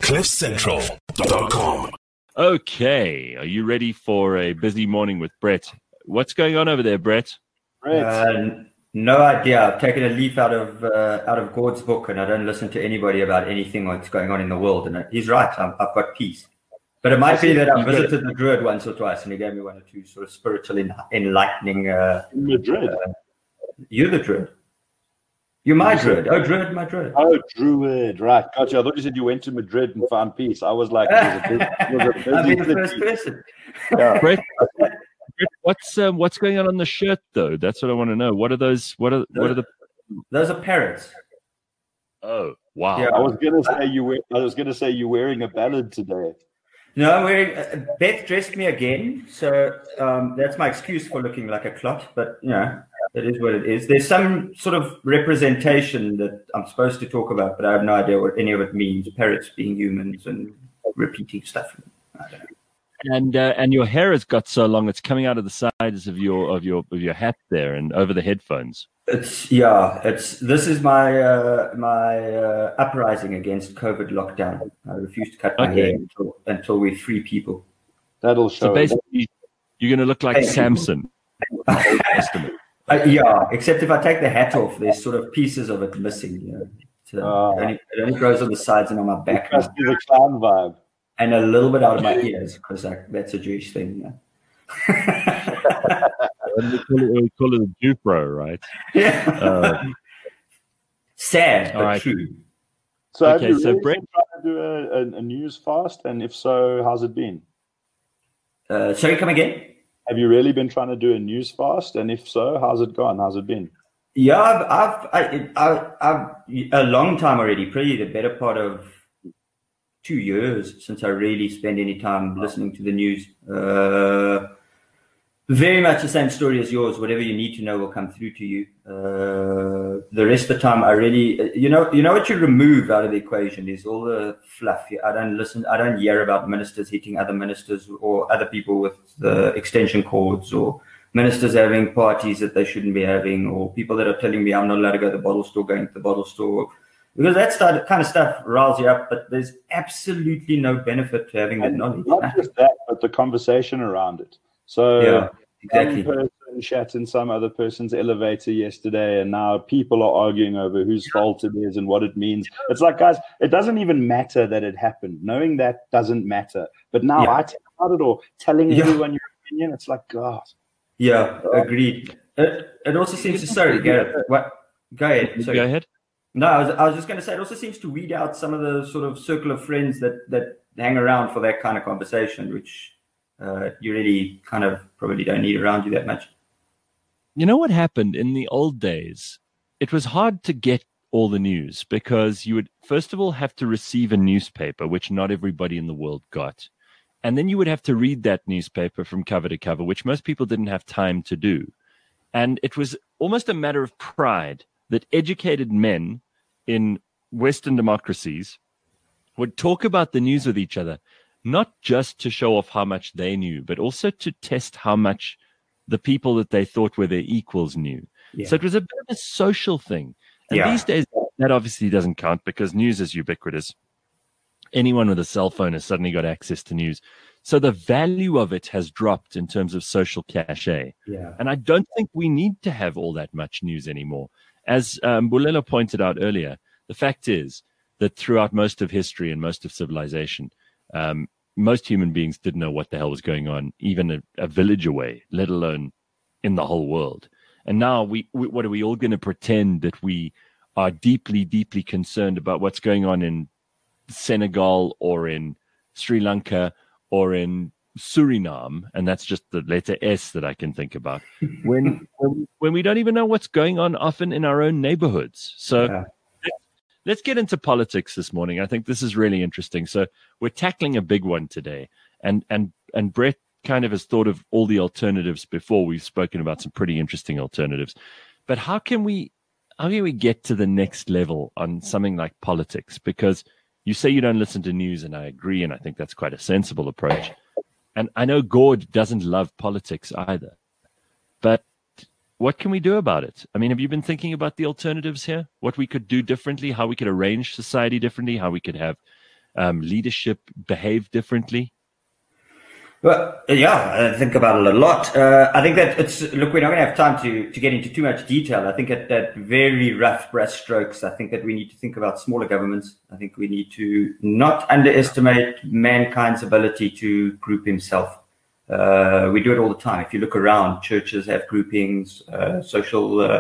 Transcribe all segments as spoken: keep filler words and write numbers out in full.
cliff central dot com. Okay, are you ready for a busy morning with Brett? What's going on over there, Brett? Brett. Uh, no idea. I've taken a leaf out of uh, out of Gord's book, and I don't listen to anybody about anything that's going on in the world. And he's right. I'm, I've got peace. But it might be that I visited the Druid once or twice, and he gave me one or two sort of spiritual en- enlightening. Uh, in Madrid. Uh, you're the Druid. You're my Druid. Oh, Druid, my Druid. Oh, Druid. Right. Gotcha. I thought you said you went to Madrid and found peace. I was like, it was a big, it was a busy I'll be the city. first person. Yeah. Brett, Brett, what's um, what's going on on the shirt though? That's what I want to know. What are those? What are what are the? Those are parrots. Oh wow! Yeah, I was gonna say you were. I was gonna say you're wearing a ballad today. No, I'm wearing. Uh, Beth dressed me again, so um, that's my excuse for looking like a clot. But you know, it is what it is. There's some sort of representation that I'm supposed to talk about, but I have no idea what any of it means. Parrots being humans and repeating stuff. I don't know. And uh, and your hair has got so long; it's coming out of the sides of your of your of your hat there and over the headphones. It's yeah. It's this is my uh, my uh, uprising against COVID lockdown. I refuse to cut my Okay. hair until until we free people. That'll show. So basically, you're going to look like Hey. Samson. Old Testament. Uh, yeah, except if I take the hat off, there's sort of pieces of it missing. You know, so Ah. it, only, it only grows on the sides and on my back, Must be the clown vibe. and a little bit out of my ears because that's a Jewish thing. Yeah. we, call it, we call it a Jufro, right? Yeah. Uh, Sad but all right. true. So have Okay, you so really Brett- been trying to do a, a, a news fast? And if so, how's it been? Uh, sorry, come again? Have you really been trying to do a news fast? And if so, how's it gone? How's it been? Yeah, I've, I've, I, I, I've a long time already, probably the better part of two years since I really spent any time listening to the news. Uh, very much the same story as yours. Whatever you need to know will come through to you. Uh, the rest of the time, I really, you know, you know what you remove out of the equation is all the fluff. I don't listen. I don't hear about ministers hitting other ministers or other people with the extension cords or ministers having parties that they shouldn't be having, or people that are telling me I'm not allowed to go to the bottle store, going to the bottle store, because that start, kind of stuff riles you up. But there's absolutely no benefit to having that knowledge. Not just that, but the conversation around it. So Yeah, exactly. one person shat in some other person's elevator yesterday, and now people are arguing over whose fault it is and what it means. It's like, guys, it doesn't even matter that it happened. Knowing that doesn't matter. But now Yeah. I tell about it or telling Yeah. everyone your opinion, it's like, God. Yeah, agreed. It, it also seems to sorry, Gareth. What? Go ahead. Sorry. Go ahead. No, I was, I was just going to say it also seems to weed out some of the sort of circle of friends that that hang around for that kind of conversation, which uh, you really kind of probably don't need around you that much. You know what happened in the old days? It was hard to get all the news because you would, first of all, have to receive a newspaper, which not everybody in the world got. And then you would have to read that newspaper from cover to cover, which most people didn't have time to do. And it was almost a matter of pride that educated men in Western democracies would talk about the news with each other, not just to show off how much they knew, but also to test how much the people that they thought were their equals knew. Yeah. So it was a bit of a social thing. And Yeah. these days, that obviously doesn't count because news is ubiquitous. Anyone with a cell phone has suddenly got access to news. So the value of it has dropped in terms of social cachet. Yeah. And I don't think we need to have all that much news anymore. As um, Bulelo pointed out earlier, the fact is that throughout most of history and most of civilization, um, most human beings didn't know what the hell was going on, even a, a village away, let alone in the whole world. And now, we, we what are we all going to pretend that we are deeply, deeply concerned about what's going on in Senegal or in Sri Lanka or in Suriname, and that's just the letter S that I can think about, when when, when we don't even know what's going on often in our own neighborhoods. So Yeah. let's get into politics this morning. I think this is really interesting. So we're tackling a big one today, and and and Brett kind of has thought of all the alternatives before. We've spoken about some pretty interesting alternatives, but how can we how can we get to the next level on something like politics? Because you say you don't listen to news, and I agree, and I think that's quite a sensible approach. And I know Gord doesn't love politics either. But what can we do about it? I mean, have you been thinking about the alternatives here? What we could do differently, how we could arrange society differently, how we could have um, leadership behave differently? Well, yeah, I think about it a lot. Uh, I think that it's, look, we're not going to have time to, to get into too much detail. I think at that very rough brush strokes, I think that we need to think about smaller governments. I think we need to not underestimate mankind's ability to group himself. Uh, we do it all the time. If you look around, churches have groupings, uh, social, uh,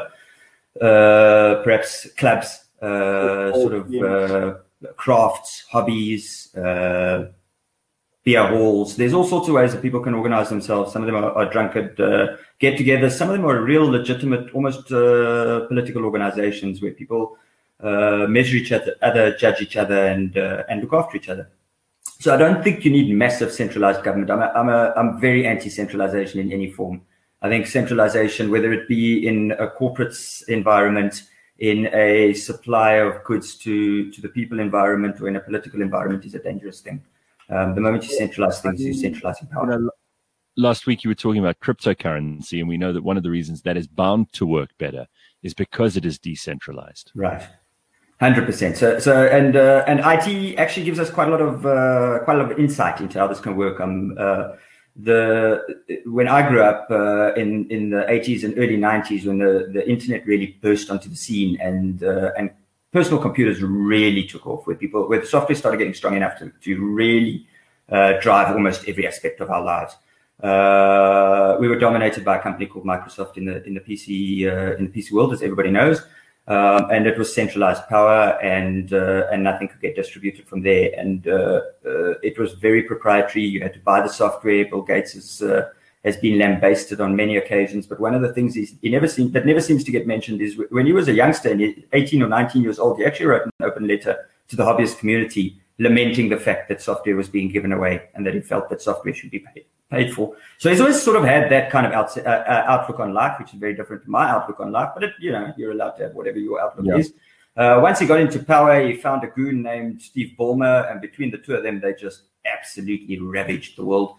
uh, perhaps clubs, uh, sort of uh, crafts, hobbies, uh, beer halls. There's all sorts of ways that people can organize themselves. Some of them are, are drunkard uh, get-togethers. Some of them are real, legitimate, almost uh, political organizations where people uh, measure each other, other, judge each other, and uh, and look after each other. So I don't think you need massive centralized government. I'm a, I'm a, I'm very anti-centralization in any form. I think centralization, whether it be in a corporate environment, in a supply of goods to, to the people environment, or in a political environment, is a dangerous thing. Um, the moment you centralize things, you centralize power. You know, last week you were talking about cryptocurrency, and we know that one of the reasons that is bound to work better is because it is decentralized. Right, one hundred percent. So, so and uh, and I T actually gives us quite a lot of uh, quite a lot of insight into how this can work. Um, uh, the when I grew up uh, in in the eighties and early nineties, when the, the internet really burst onto the scene, and uh, and personal computers really took off, where people, where the software started getting strong enough to, to really uh, drive almost every aspect of our lives. Uh, we were dominated by a company called Microsoft in the in the P C uh, in the P C world, as everybody knows, um, and it was centralized power, and uh, and nothing could get distributed from there. And uh, uh, it was very proprietary. You had to buy the software. Bill Gates is. Uh, has been lambasted on many occasions, but one of the things is he never seems, that never seems to get mentioned is when he was a youngster, and eighteen or nineteen years old, he actually wrote an open letter to the hobbyist community lamenting the fact that software was being given away and that he felt that software should be paid, paid for. So he's always sort of had that kind of out, uh, uh, outlook on life, which is very different to my outlook on life, but it, you know, you're allowed to have whatever your outlook yeah. is. Uh, once he got into power, he found a goon named Steve Ballmer, and between the two of them, they just absolutely ravaged the world.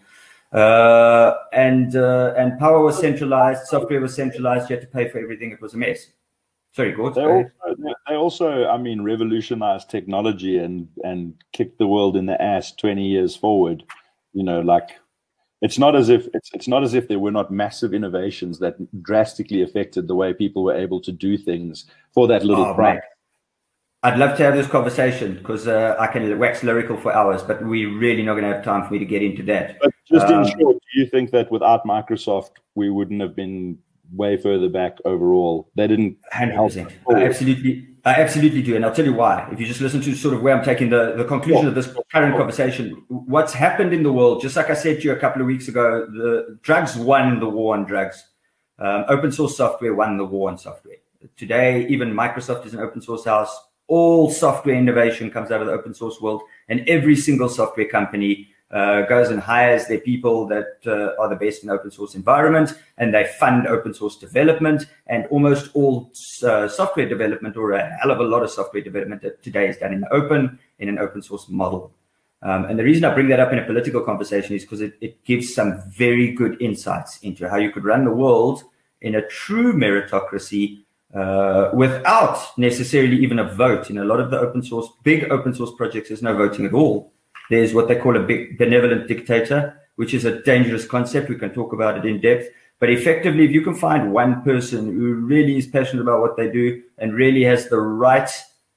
Uh, and uh, and power was centralized, software was centralized, you had to pay for everything. It was a mess. Sorry, Gord. They also, they also, I mean, revolutionized technology and, and kicked the world in the ass twenty years forward. You know, like it's not as if it's it's not as if there were not massive innovations that drastically affected the way people were able to do things for that little oh, price. Man. I'd love to have this conversation because uh, I can wax lyrical for hours, but we're really not going to have time for me to get into that. But just um, in short, do you think that without Microsoft, we wouldn't have been way further back overall? They didn't one hundred percent. I absolutely, I absolutely do. And I'll tell you why. If you just listen to sort of where I'm taking the, the conclusion of this current conversation, what's happened in the world, just like I said to you a couple of weeks ago, the drugs won the war on drugs. Um, open source software won the war on software. Today, even Microsoft is an open source house. All software innovation comes out of the open source world, and every single software company uh, goes and hires their people that uh, are the best in open source environment, and they fund open source development. And almost all uh, software development, or a hell of a lot of software development today, is done in the open, in an open source model. Um, and the reason I bring that up in a political conversation is because it, it gives some very good insights into how you could run the world in a true meritocracy, Uh, without necessarily even a vote. In a lot of the open source, big open source projects, there's no voting at all. There's what they call a big benevolent dictator, which is a dangerous concept. We can talk about it in depth. But effectively, if you can find one person who really is passionate about what they do and really has the right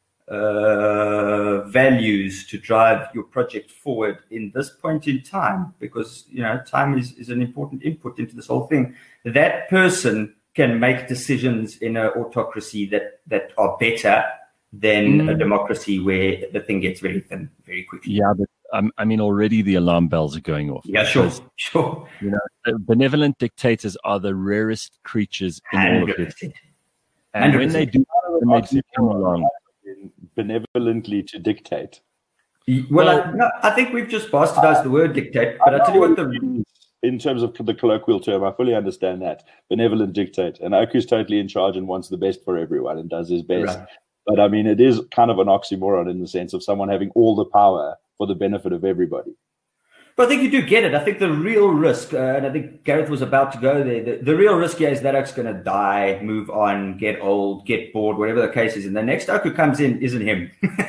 uh, values to drive your project forward in this point in time, because, you know, time is, is an important input into this whole thing, that person can make decisions in an autocracy that, that are better than mm. a democracy where the thing gets very thin very quickly. Yeah, but um, I mean, already the alarm bells are going off. Yeah, sure, sure. You know, benevolent dictators are the rarest creatures in all of history. And when they do, when they do come along, benevolently to dictate. Well, well I, no, I think we've just bastardized the word dictate. But I tell you what, the in terms of the colloquial term, I fully understand that. Benevolent dictate. And Oku's totally in charge and wants the best for everyone and does his best. Right. But I mean, it is kind of an oxymoron in the sense of someone having all the power for the benefit of everybody. But I think you do get it. I think the real risk, uh, and I think Gareth was about to go there, the, the real risk here is that Oak's going to die, move on, get old, get bored, whatever the case is. And the next Oak who comes in isn't him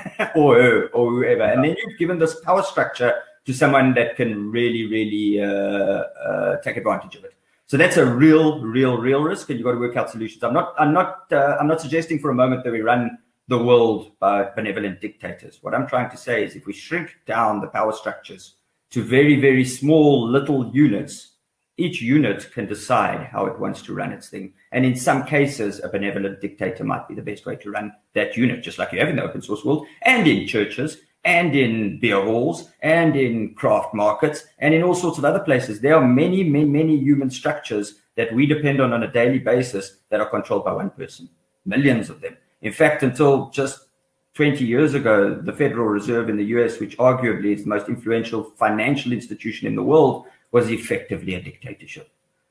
or her or whoever. And then you've given this power structure to someone that can really, really uh, uh, take advantage of it. So that's a real, real, real risk, and you've got to work out solutions. I'm not, I'm not, uh, I'm not suggesting for a moment that we run the world by benevolent dictators. What I'm trying to say is if we shrink down the power structures to very, very small little units, each unit can decide how it wants to run its thing. And in some cases, a benevolent dictator might be the best way to run that unit, just like you have in the open source world, and in churches, and in beer halls, and in craft markets, and in all sorts of other places. There are many, many, many human structures that we depend on on a daily basis that are controlled by one person, millions of them. In fact, until just twenty years ago, the Federal Reserve in the U S, which arguably is the most influential financial institution in the world, was effectively a dictatorship.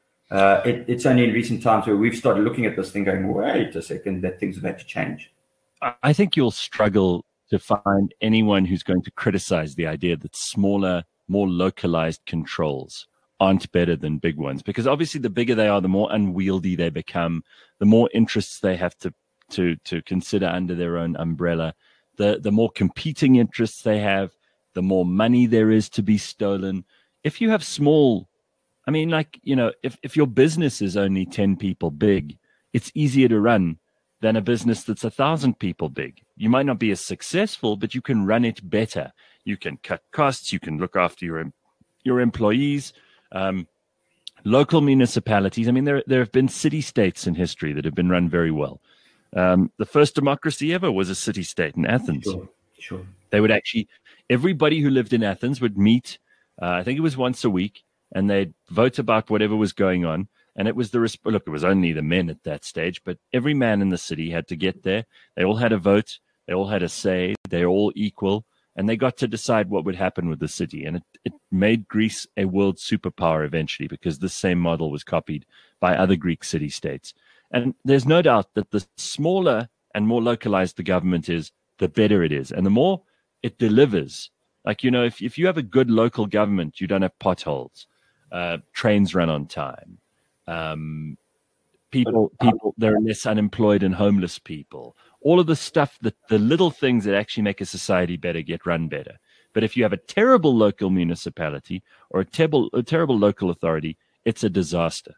Uh, it, it's only in recent times where we've started looking at this thing going, wait a second, that things have had to change. I think you'll struggle to find anyone who's going to criticize the idea that smaller, more localized controls aren't better than big ones, because obviously the bigger they are, the more unwieldy they become, the more interests they have to to to consider under their own umbrella, the the more competing interests they have, the more money there is to be stolen. If you have small, I mean, like, you know, if, if your business is only ten people big, it's easier to run than a business that's a thousand people big. You might not be as successful, but you can run it better. You can cut costs. You can look after your your employees. Um, local municipalities. I mean, there there have been city-states in history that have been run very well. Um, the first democracy ever was a city-state in Athens. Sure, sure. They would actually, everybody who lived in Athens would meet, uh, I think it was once a week, and they'd vote about whatever was going on. And it was the, look, it was only the men at that stage, but every man in the city had to get there. They all had a vote. They all had a say. They're all equal. And they got to decide what would happen with the city. And it, it made Greece a world superpower eventually, because this same model was copied by other Greek city-states. And there's no doubt that the smaller and more localized the government is, the better it is. And the more it delivers, like, you know, if, if you have a good local government, you don't have potholes, uh, trains run on time, um, people, people, there are less unemployed and homeless people. All of the stuff, that the little things that actually make a society better get run better. But if you have a terrible local municipality or a terrible, a terrible local authority, it's a disaster.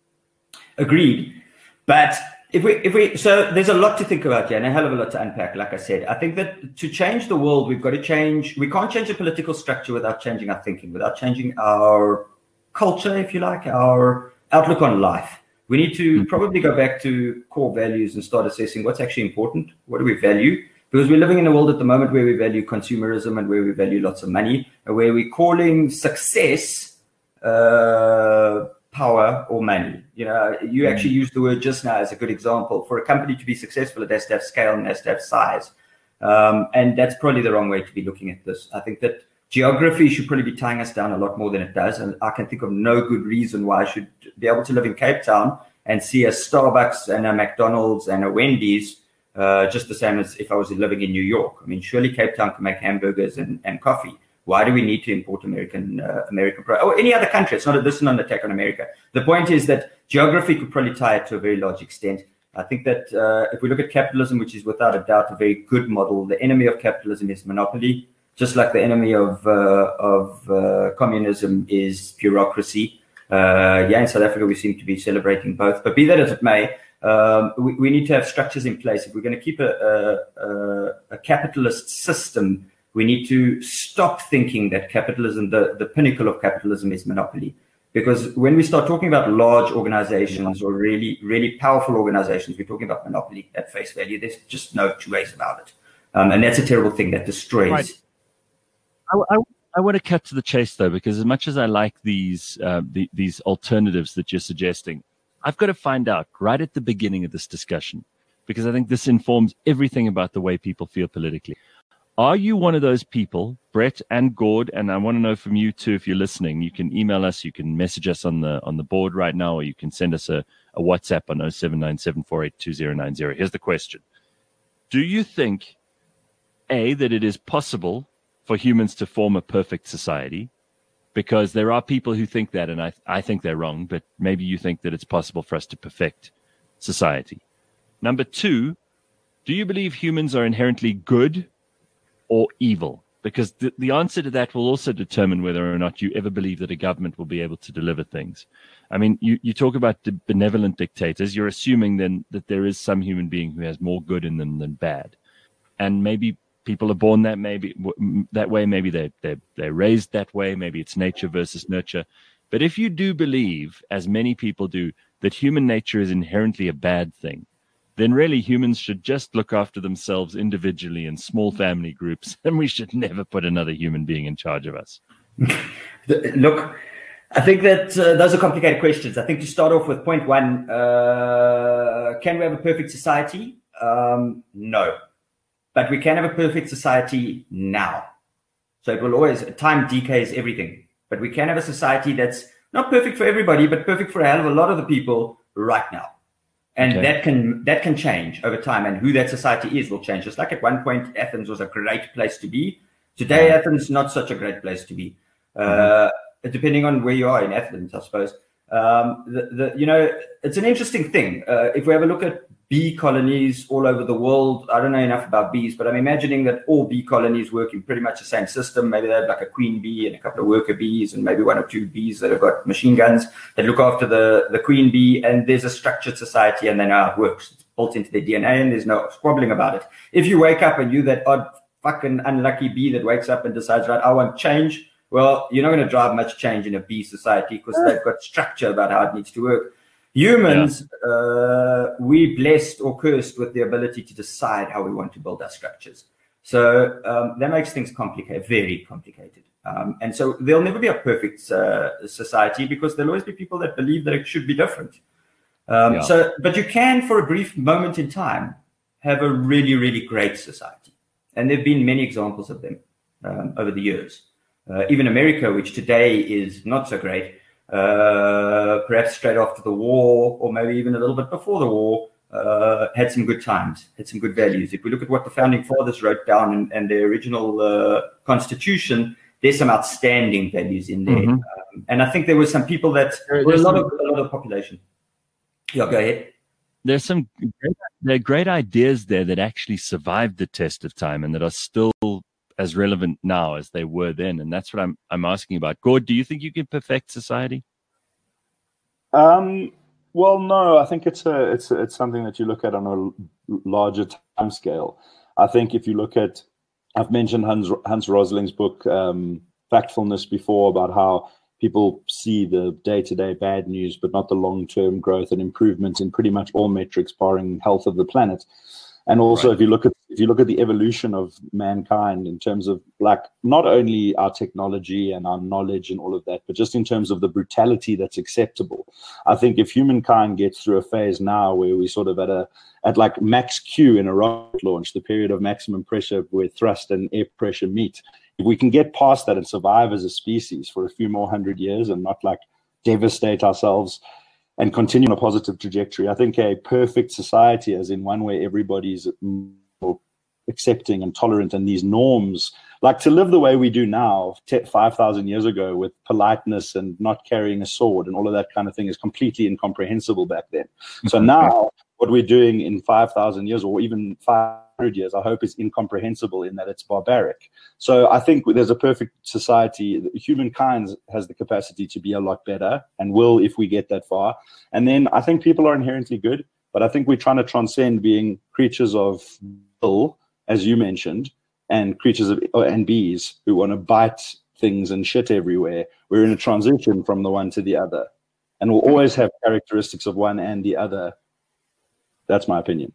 Agreed. But if we, if we, so there's a lot to think about here and a hell of a lot to unpack. Like I said, I think that to change the world, we've got to change, we can't change the political structure without changing our thinking, without changing our culture, if you like, our outlook on life. We need to probably go back to core values and start assessing what's actually important. What do we value? Because we're living in a world at the moment where we value consumerism and where we value lots of money, and where we're calling success uh, power or money. You know, you actually used the word just now as a good example. For a company to be successful, it has to have scale and it has to have size. Um, and that's probably the wrong way to be looking at this. I think that geography should probably be tying us down a lot more than it does. And I can think of no good reason why I should be able to live in Cape Town and see a Starbucks and a McDonald's and a Wendy's uh, just the same as if I was living in New York. I mean, surely Cape Town can make hamburgers and, and coffee. Why do we need to import American uh, American product or any other country? It's not a, this is not an attack on America. The point is that geography could probably tie it to a very large extent. I think that uh, if we look at capitalism, which is without a doubt a very good model, the enemy of capitalism is monopoly, just like the enemy of uh, of uh, communism is bureaucracy. Uh, yeah, in South Africa, we seem to be celebrating both. But be that as it may, um, we, we need to have structures in place. If we're going to keep a, a, a capitalist system, we need to stop thinking that capitalism, the, the pinnacle of capitalism is monopoly. Because when we start talking about large organizations or really, really powerful organizations, we're talking about monopoly at face value. There's just no two ways about it. Um, and that's a terrible thing that destroys. Right. I, I, I want to cut to the chase, though, because as much as I like these uh, the, these alternatives that you're suggesting, I've got to find out right at the beginning of this discussion, because I think this informs everything about the way people feel politically. Are you one of those people, Brett and Gord? And I want to know from you too, if you're listening, you can email us, you can message us on the on the board right now, or you can send us a, a WhatsApp on oh seven nine seven four eight two oh nine oh. Here's the question. Do you think, A, that it is possible for humans to form a perfect society? because there are people who think that, and I, I think they're wrong, but maybe you think that it's possible for us to perfect society. Number two, do you believe humans are inherently good or evil? Because the, the answer to that will also determine whether or not you ever believe that a government will be able to deliver things. I mean, you, you talk about the benevolent dictators. You're assuming then that there is some human being who has more good in them than bad. And maybe people are born that maybe that way. Maybe they they they're raised that way. Maybe it's nature versus nurture. But if you do believe, as many people do, that human nature is inherently a bad thing, then really humans should just look after themselves individually in small family groups, and we should never put another human being in charge of us. Look, I think that uh, those are complicated questions. I think to start off with point one, uh, can we have a perfect society? Um, no. But we can have a perfect society now. So it will always, time decays everything. But we can have a society that's not perfect for everybody, but perfect for a hell of a lot of the people right now. And okay. that can that can change over time, and who that society is will change. Just like at one point, Athens was a great place to be. Today, yeah. Athens not such a great place to be. Uh, mm-hmm. Depending on where you are in Athens, I suppose. Um, the, the, you know, it's an interesting thing. Uh, if we have a look at bee colonies all over the world, I don't know enough about bees, but I'm imagining that all bee colonies work in pretty much the same system. Maybe they have like a queen bee and a couple of worker bees, and maybe one or two bees that have got machine guns that look after the, the queen bee. And there's a structured society, and they know how it works. It's built into their D N A, and there's no squabbling about it. If you wake up and you're that odd fucking unlucky bee that wakes up and decides, right, I want change, well, you're not going to drive much change in a bee society because they've got structure about how it needs to work. Humans, yeah. uh, we blessed or cursed with the ability to decide how we want to build our structures. So um, that makes things complicated, very complicated. Um, and so there'll never be a perfect uh, society because there'll always be people that believe that it should be different. Um, yeah. So, but you can, for a brief moment in time, have a really, really great society. And there have been many examples of them um, over the years. Uh, even America, which today is not so great, uh, perhaps straight after the war, or maybe even a little bit before the war, uh, had some good times, had some good values. If we look at what the founding fathers wrote down in, in their original uh, constitution, there's some outstanding values in there. Mm-hmm. Um, and I think there were some people that were a lot of a lot of population. Yeah, go ahead. There's some great, there are great ideas there that actually survived the test of time and that are still as relevant now as they were then, and that's what I'm I'm asking about. Gord, do you think you can perfect society? Um, well, no. I think it's a it's a, it's something that you look at on a larger time scale. I think if you look at, I've mentioned Hans Hans Rosling's book um, Factfulness before, about how people see the day-to-day bad news, but not the long-term growth and improvements in pretty much all metrics, barring health of the planet. And also, right. if you look at if you look at the evolution of mankind in terms of like not only our technology and our knowledge and all of that, but just in terms of the brutality that's acceptable. I think if humankind gets through a phase now where we sort of at a at like max Q in a rocket launch, the period of maximum pressure where thrust and air pressure meet, if we can get past that and survive as a species for a few more hundred years and not like devastate ourselves and continue on a positive trajectory, I think a perfect society, as in one where everybody's more accepting and tolerant, and these norms, like to live the way we do now, five thousand years ago, with politeness and not carrying a sword and all of that kind of thing, is completely incomprehensible back then. So now what we're doing in five thousand years, or even five hundred years, I hope is incomprehensible in that it's barbaric. So I think there's a perfect society. Humankind has the capacity to be a lot better and will if we get that far. And then I think people are inherently good, but I think we're trying to transcend being creatures of will, as you mentioned, and creatures of and bees who want to bite things and shit everywhere. We're in a transition from the one to the other, and we'll always have characteristics of one and the other. That's my opinion.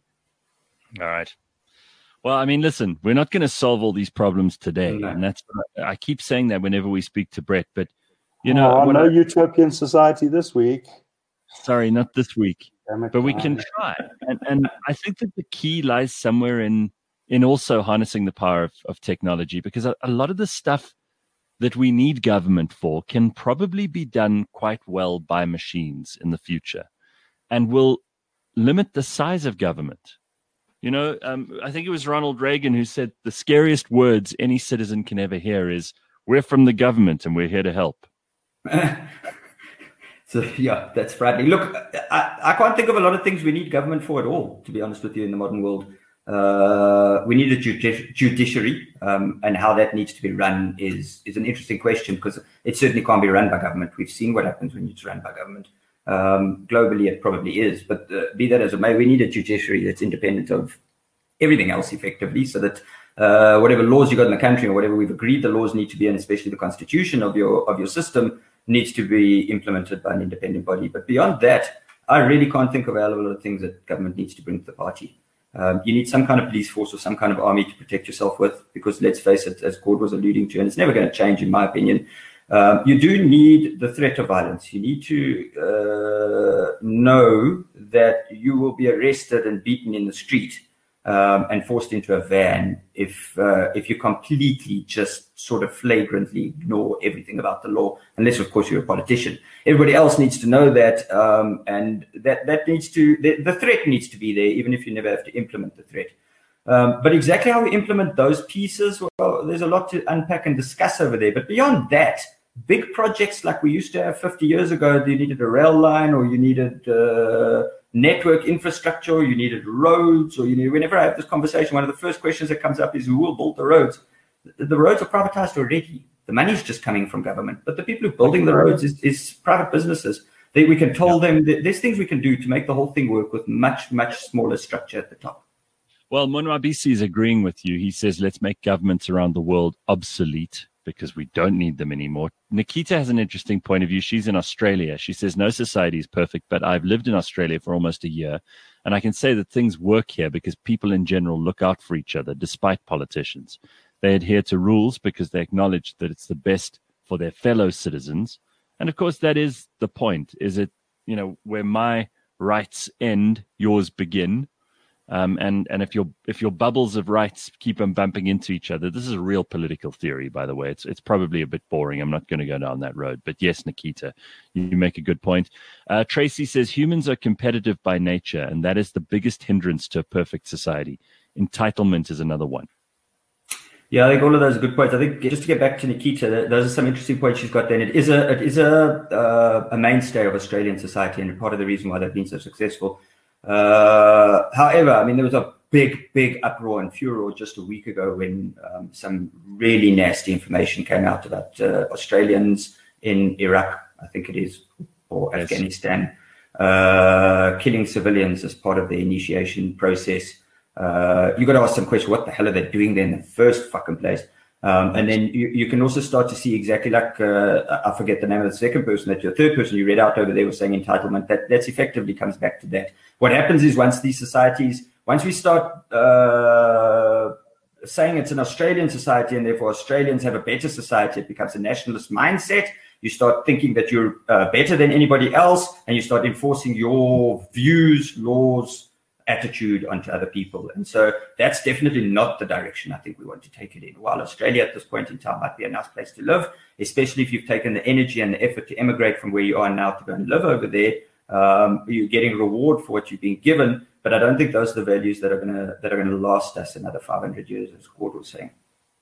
All right. Well, I mean, listen, we're not going to solve all these problems today. No. And that's what I, I keep saying that whenever we speak to Brett, but you know, oh, no I, utopian society this week. Sorry, not this week, but we can try. And, and I think that the key lies somewhere in, in also harnessing the power of, of technology, because a, a lot of the stuff that we need government for can probably be done quite well by machines in the future, and will limit the size of government. You know, um, I think it was Ronald Reagan who said the scariest words any citizen can ever hear is, "We're from the government and we're here to help." So, yeah, that's frightening. Look, I, I can't think of a lot of things we need government for at all, to be honest with you, in the modern world. Uh, we need a judici- judiciary, um, and how that needs to be run is, is an interesting question, because it certainly can't be run by government. We've seen what happens when it's run by government. Um, globally, it probably is. But uh, be that as it may, we need a judiciary that's independent of everything else, effectively, so that uh, whatever laws you got in the country, or whatever we've agreed the laws need to be, and especially the constitution of your of your system, needs to be implemented by an independent body. But beyond that, I really can't think of a hell of a lot of things that government needs to bring to the party. Um, you need some kind of police force or some kind of army to protect yourself with, because let's face it, as Gord was alluding to, and it's never going to change, in my opinion, um, you do need the threat of violence. You need to uh, know that you will be arrested and beaten in the street, Um, and forced into a van if uh, if you completely just sort of flagrantly ignore everything about the law, unless of course you're a politician. Everybody else needs to know that, um, and that that needs to the, the threat needs to be there, even if you never have to implement the threat. Um, but exactly how we implement those pieces, well, there's a lot to unpack and discuss over there. But beyond that, big projects like we used to have fifty years ago, you needed a rail line, or you needed uh, network infrastructure, you needed roads, or you need, whenever I have this conversation, one of the first questions that comes up is, who will build the roads? The, the roads are privatized already. The money's just coming from government, but the people who are building the roads is, is private businesses. They, we can tell them that there's things we can do to make the whole thing work with much, much smaller structure at the top. Well, Monwabisi is agreeing with you. He says, let's make governments around the world obsolete, because we don't need them anymore. Nikita has an interesting point of view. She's in Australia. She says, no society is perfect, but I've lived in Australia for almost a year, and I can say that things work here because people in general look out for each other, despite politicians. They adhere to rules because they acknowledge that it's the best for their fellow citizens. And of course, that is the point. Is it, you know, where my rights end, yours begin? Um, and and if your if your bubbles of rights keep on bumping into each other, this is a real political theory, by the way. It's it's probably a bit boring. I'm not going to go down that road. But yes, Nikita, you make a good point. Uh, Tracy says humans are competitive by nature, and that is the biggest hindrance to a perfect society. Entitlement is another one. Yeah, I think all of those are good points. I think just to get back to Nikita, those are some interesting points she's got there. And it is a it is a uh, a mainstay of Australian society, and part of the reason why they've been so successful. Uh, however, I mean, there was a big, big uproar and furor just a week ago when um, some really nasty information came out about uh, Australians in Iraq, I think it is, or yes. Afghanistan, uh, killing civilians as part of the initiation process. Uh, you got to ask some question, what the hell are they doing there in the first fucking place? Um, and then you, you can also start to see exactly like, uh, I forget the name of the second person, that your third person you read out over there was saying entitlement, that that's effectively comes back to that. What happens is once these societies, once we start uh, saying it's an Australian society and therefore Australians have a better society, it becomes a nationalist mindset. You start thinking that you're uh, better than anybody else, and you start enforcing your views, laws, attitude onto other people. And so that's definitely not the direction I think we want to take it in. While Australia at this point in time might be a nice place to live, especially if you've taken the energy and the effort to emigrate from where you are now to go and live over there, um, you're getting reward for what you've been given. But I don't think those are the values that are gonna that are gonna last us another five hundred years, as Gord was saying.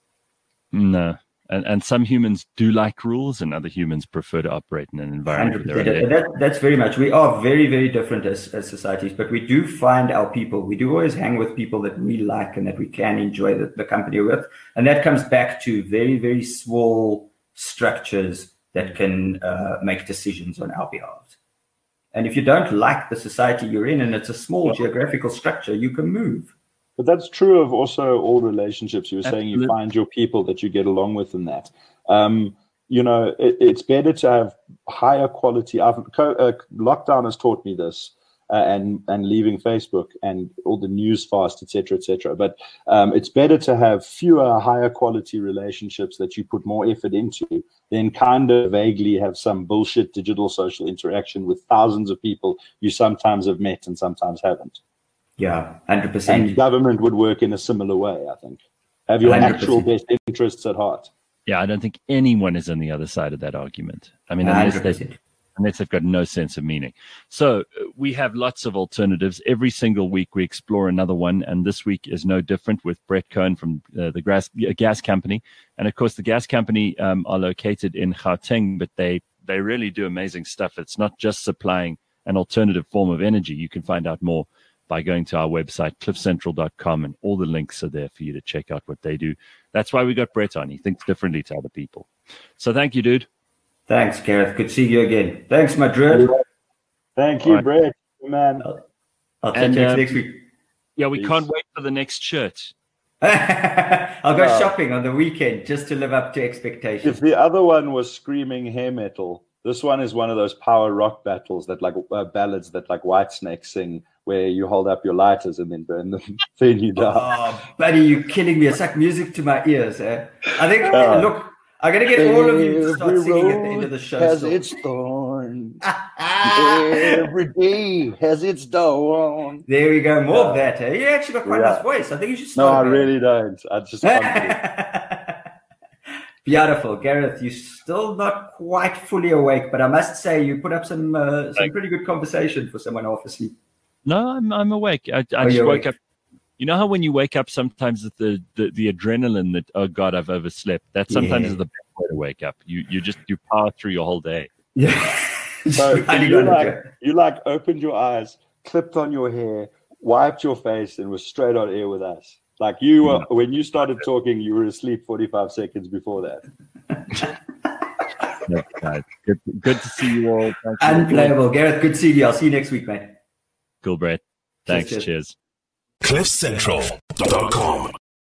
No. And, and some humans do like rules, and other humans prefer to operate in an environment. one hundred percent. That, that's very much. We are very, very different as, as societies, but we do find our people. We do always hang with people that we like and that we can enjoy the, the company with. And that comes back to very, very small structures that can uh, make decisions on our behalf. And if you don't like the society you're in, and it's a small well, geographical structure, you can move. But that's true of also all relationships. You were saying you find your people that you get along with in that. Um, you know, it, it's better to have higher quality. I've, uh, lockdown has taught me this, uh, and and leaving Facebook and all the news fast, et cetera, et cetera. But um, it's better to have fewer, higher quality relationships that you put more effort into than kind of vaguely have some bullshit digital social interaction with thousands of people you sometimes have met and sometimes haven't. Yeah, one hundred percent. And government would work in a similar way, I think. Have your one hundred percent. Actual best interests at heart. Yeah, I don't think anyone is on the other side of that argument. I mean, unless, they, unless they've got no sense of meaning. So we have lots of alternatives. Every single week we explore another one, and this week is no different with Brett Cohen from uh, the gas, gas company. And, of course, the gas company um, are located in Gauteng, but they they really do amazing stuff. It's not just supplying an alternative form of energy. You can find out more by going to our website, cliff central dot com, and all the links are there for you to check out what they do. That's why we got Brett on. He thinks differently to other people. So thank you, dude. Thanks, Gareth. Good to see you again. Thanks, Madrid. Thank you, Right. Brett. Man. I'll, I'll And, catch you um, next week. Yeah, we Peace. can't wait for the next shirt. I'll go No. shopping on the weekend just to live up to expectations. If the other one was screaming hair metal, this one is one of those power rock battles that like uh, ballads that like Whitesnake sing, where you hold up your lighters and then burn them, then you die. Oh, buddy, you're killing me. It's like music to my ears. Eh? I think, Oh. look, I'm going to get all of you to start singing at the end of the show. has still. its thorns. Every day has its dawn. There we go. More of Yeah. that. Eh? You actually got quite a Yeah. nice voice. I think you should No, start. I a band. really don't. I just can't. Beautiful. Gareth, you're still not quite fully awake, but I must say you put up some uh, some Thank- pretty good conversation for someone half asleep. No, I'm I'm awake. I, I Oh, just you're woke awake. up. You know how when you wake up sometimes with the, the, the adrenaline that, oh God, I've overslept. That sometimes Yeah. is the best way to wake up. You you just you power through your whole day. Yeah. So Really you got it, like Gareth. you like opened your eyes, clipped on your hair, wiped your face, and was straight on air with us. Like you were when you started talking, you were asleep forty-five seconds before that. Yeah, guys. Good, good to see you all. Thank you. Unplayable. Gareth, good seeing you. I'll see you next week, mate. Cool, Brett. Thanks. Cheers, cheers. Cheers. cliff central dot com